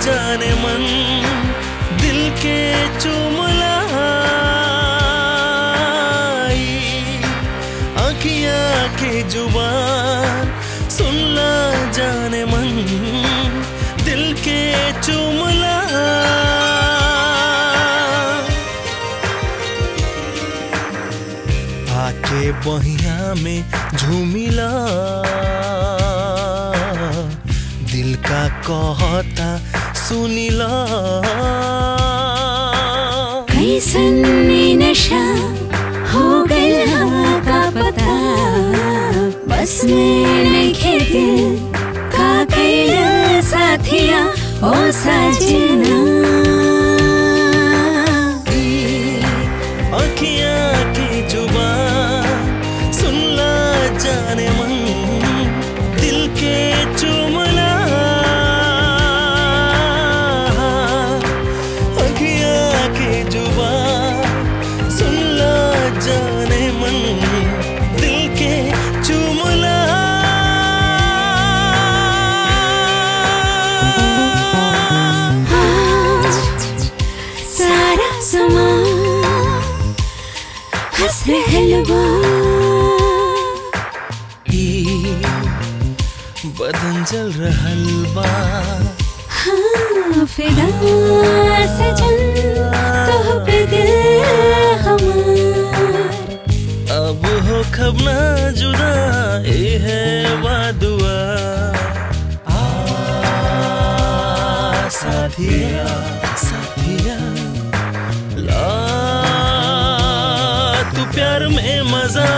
जाने मन दिल के चुमलाई आँखियाँ के जुबान सुन ला जाने मन दिल के चुमला आके बहिया में झूमिला दिल का कहता सुनिला कैसन नशा हो गया का पता बस में नहीं खेते का कैला साथिया ओ सजना आँखियाँ की जुबान सुन ला जाने मन दिल के चुमला आँखियाँ की जुबान सुन ला जाने मन दिल के चुमला सारा समा हंस रहलवा बदन जल रहल बा हाँ फिदा सजन तोह पे दिल हमार अब हो खब ना जुदा ए है वादुआ साथिया साथिया ला तू प्यार में मजा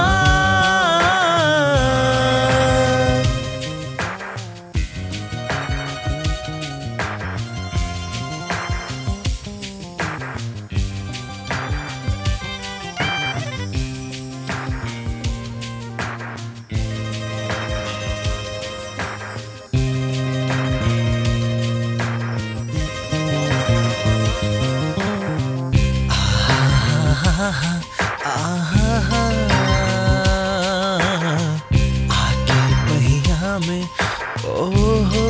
आके पहिया में ओ हो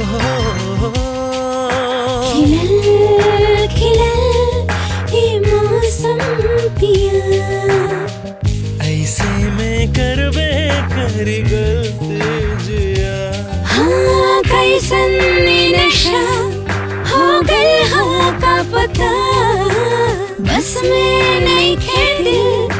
खिलल खिलल ये मौसम पिया ऐसे में करबे करी गलती जिया हाँ कैसन नशा हो गया का पता बस में नहीं खेते